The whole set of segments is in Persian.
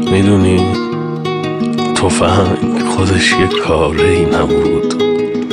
میدونی تفنگ خودش یه کاری نبود،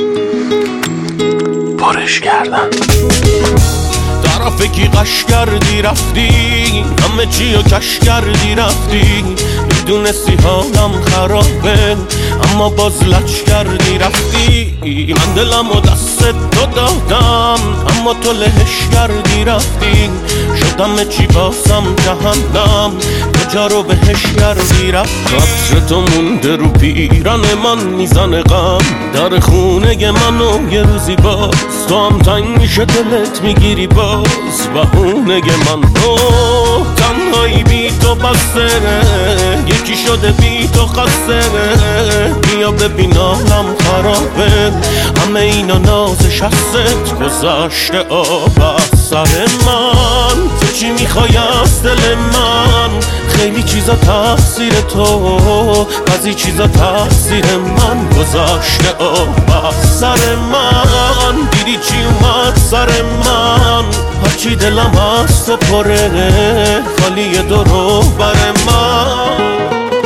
پرش کردن. طرف کی قش کردی رفتی، همه چی رو کش کردی رفتی، میدونستی حالم خرابه اما باز لچ کردی رفتی. من دلم و دست تو دادم اما تو لهش کردی رفتی، شدم چی بازم جهنم کجا رو بهش کردی رفتی. قطر تو مونده رو پیرن من میزنه غم در خونه منو یه روزی باز، تو هم تنگ میشه دلت میگیری باز بهونه من. تنهایی بی تو بسره، یکی شده بی تو خسره، بیا ببین حالم خرابه همه اینا نازش هست گذشته آب از سر من. تو چی میخوای از دل من؟ خیلی چیزا تقصیر تو، بعضی چیزا تقصیر من، گذشته آب از سر من. دیدی چی اومد سر من؟ هرچی دلم هست و پره خالی درو بر من.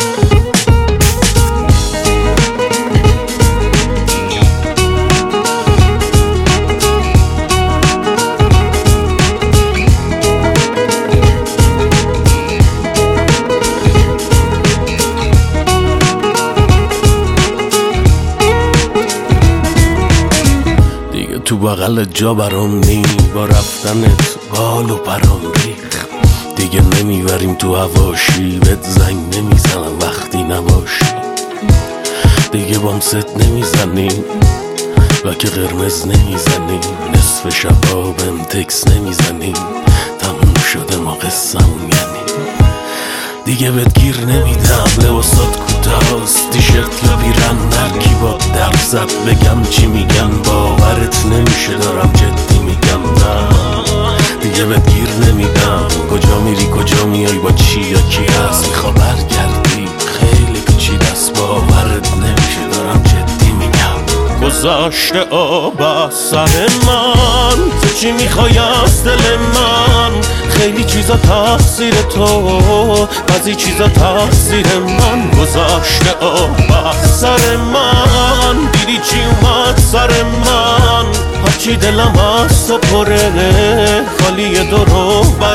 تو بغل جا برام نی، با رفتنت بال و پرام ریخ، دیگه نمیبریم تو هواشی، بهت زنگ نمیزنم وقتی نباشی، دیگه بام ست نمیزنیم و که قرمز نمیزنیم، نصف شبا بهم تکس نمیزنیم، تموم شده ما قصه‌مون یعنی دیگه بهت گیر نمیدم. لباسات کوتاست، تیشرت یا پیرن، هرکی با درد زد بگم چی میگن باورت نمیشه دارم جدی میگم. نه دیگه بهت گیر نمیدم، کجا میری کجا میای با چی یا کی هست، میخوا برگردی خیلی پیچیده است باورت نمیشه دارم جدی میگم. گذشته آب از سر من، تو چی میخوای از دل من؟ خیلی چیزا تقصیر تو، بعضی چیزا تقصیر من، گذشته آب از سر من. دیدی چی اومد سر من؟ هرچی دلم هست و پره خالی درو بر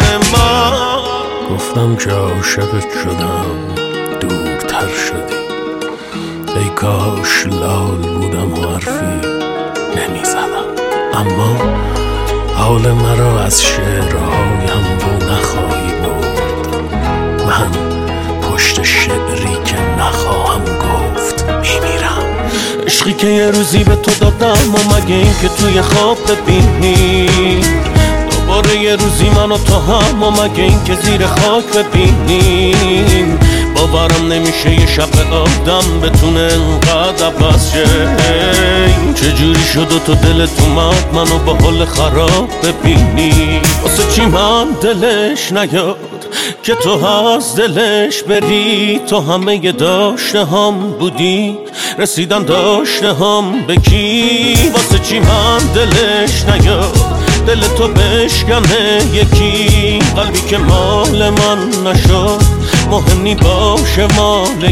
من. گفتم که عاشقت شدم دورتر شدی، ای کاش لال بودم و حرفی نمیزدم، اما حال مرا از شعرهایم رو نخواهی برد، من پشت شعری که نخواهم گفت میمیرم. عشقی که یه روزی به تو دادم و مگه این که توی خواب ببینی دوباره یه روزی من و تو هم، و مگه این که زیر خاک ببینیم. باورم نمیشه یه شب آدم بتونه انقدر عوض شه، چجوری شد و تو دلت اومد منو با حال خراب ببینی. واسه چی من دلش نیاد که تو از دلش بری، تو همه ی داشته هم بودی رسیدن داشته هم به کی. واسه چی من دلش نیاد دل تو بشکنه یکی، قلبی که مال من نشد مهم نی باشه مال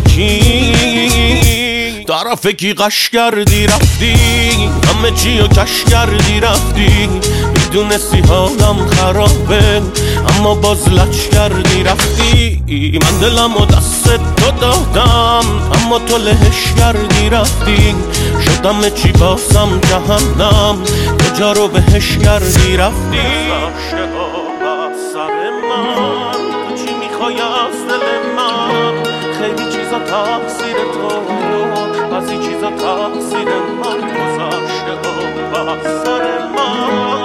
کی. طرف کی قش کردی رفتی، همه چی رو کش کردی رفتی، میدونستی حالم خرابه اما باز لچ کردی رفتی. من دلم و دست تو دادم اما تو لهش کردی رفتی، شدم چی بازم جهنم کجا رو بهش کردی رفتی. گذشته آب از سر من، تو چی میخوای از دل من؟ خیلی چیزا تقصیر تو، بعضی چیزا تقصیر من، گذشته آب از سر من.